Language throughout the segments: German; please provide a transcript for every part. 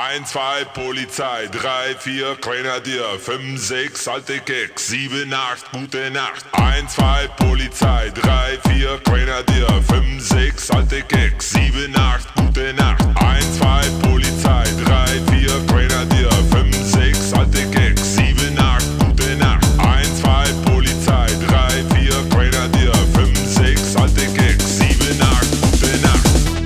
1, 2, Polizei, 3, 4, Grenadier, 5, 6, alte Keks, 7, 8, gute Nacht. 1, 2, Polizei, 3, 4, Grenadier, 5, 6, alte Keks, 7, 8, gute Nacht. 1, 2, Polizei, 3, 4, Grenadier, 5, 6, alte Keks, 7, 8, gute Nacht. 1, 2, Polizei, 3, 4, Grenadier, 5, 6, alte Keks, 7, 8, gute Nacht.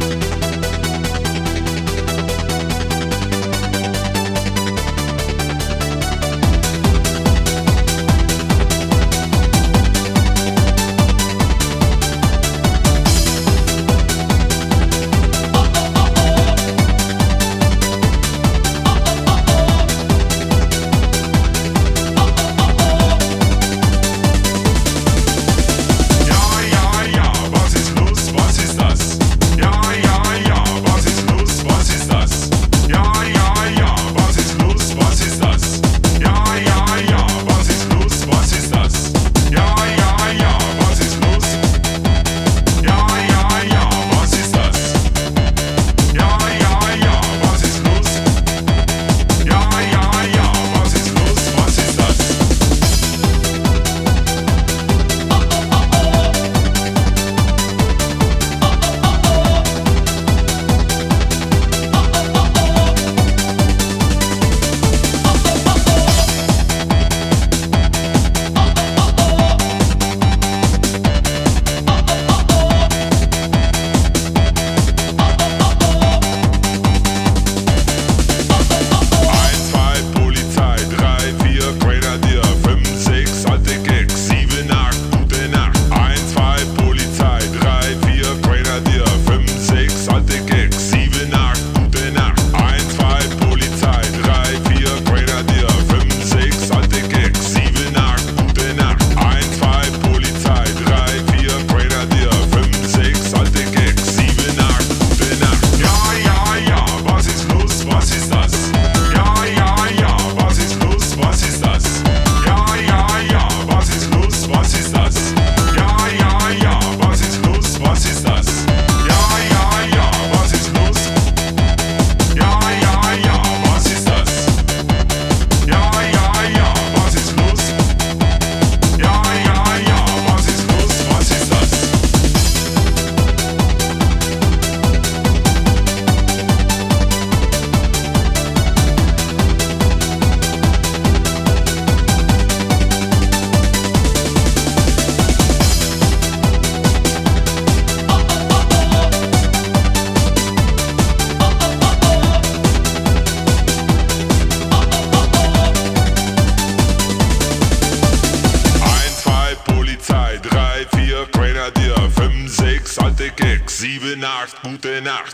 Gute Nacht, gute Nacht.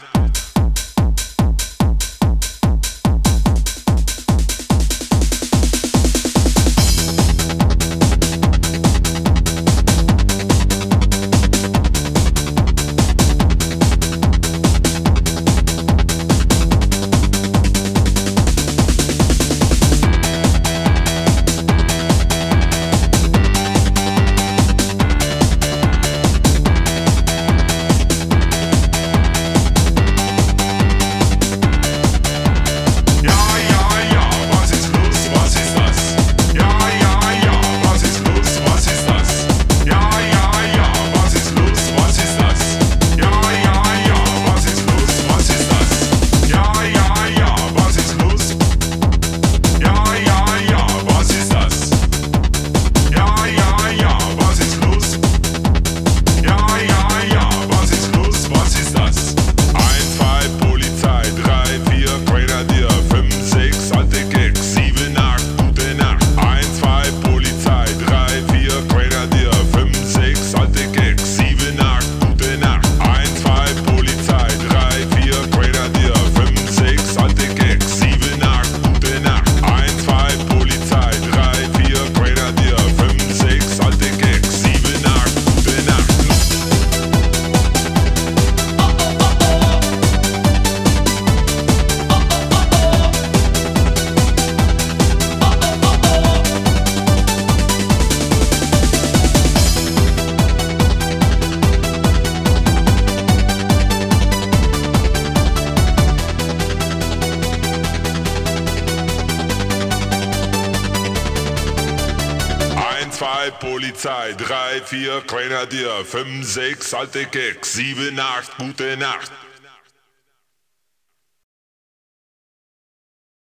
1, 2, Polizei, 3, 4, Grenadier, 5, 6, alte Keks, 7, 8, gute Nacht.